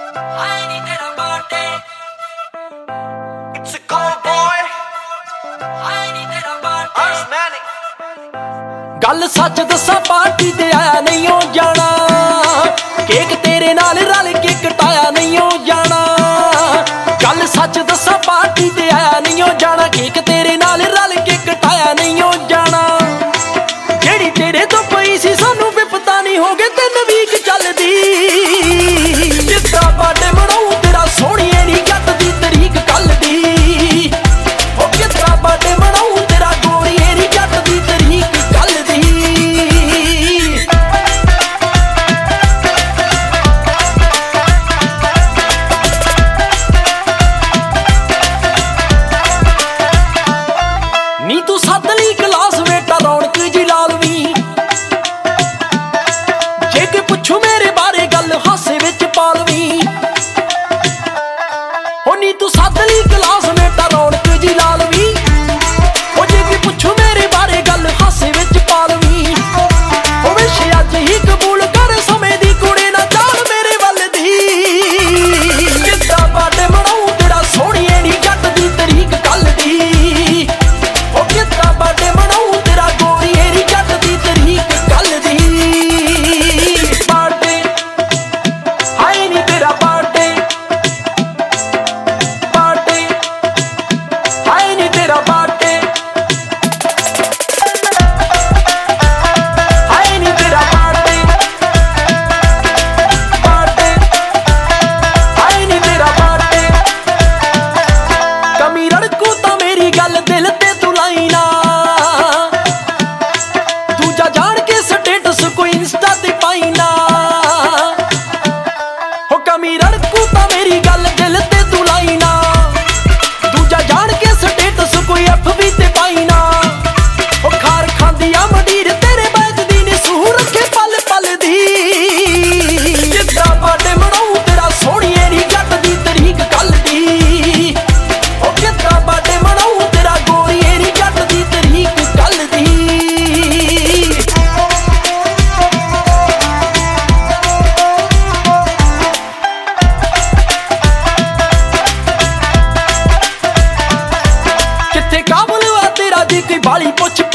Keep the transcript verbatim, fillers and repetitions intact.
गल सच दसा पार्टी ते आया नहीं हो जाना, केक तेरे नाल रल के कटाया नहीं हो जाना। गल सच दसा पार्टी ते आया नहीं हो जाना, केक तेरे नाल रल के कटाया नहीं हो जाना। जेड़ी तेरे तो पई सी सानू विपता नहीं हो गए तीन वीक चलदी। जिद्दां बर्थडे मनाऊं तेरा सोहणीए नी जट दी तरीक कल दी। ओ किद्दां बर्थडे मनाऊं तेरा गोरीए नी जट दी तरीक कल दी। नी तू सद ली क्लास बेटा रौनक जी लालवी, जे के पुछू मेरे बारे गल हासे विच पालवी। हो नी तू सद ली क्लास बेटा रौनक जी लालवी, हो जे के पुछू मेरे बारे गल हासे विच पालवी। हो विश अज ही कबूल कर समय दी कुड़े ना जान मेरे वल दी। जिद्दां बर्थडे मनाऊं तेरा सोहणीए नी जट दी तरीक कल दी। ओ किद्दां बर्थडे मनाऊं तेरा गोरीए नी जट दी तरीक कल दी। बर्थडे हाय नी तेरा बर्थडे, बर्थडे हाय नी तेरा बर्थडे, हाय नी तेरा बर्थडे, बर्थडे हाय नी तेरा बर्थडे। कमी रड़कू तां मेरी गल दिल ते तू लाई ना, दूजा जान के स्टेटस कोई इंस्टा ते पाई ना। हो कमी रड़कू तां मेरी गल दिल ते तू लाई ना, दूजा जान के स्टेटस कोई एफबी ते पाई ना। हो खार खांदी आ मंडीर तेरे बैजदी ने सूह रखे पल पल दी। जिद्दां बर्थडे मनाऊं तेरा सोहणीए नी जट दी तरीक कल दी। हो किद्दां बर्थडे मनाऊं तेरा गोरीए नी जट दी तरीक कल दी। किथे काबल आ तेरा जी कोई बाली पुछ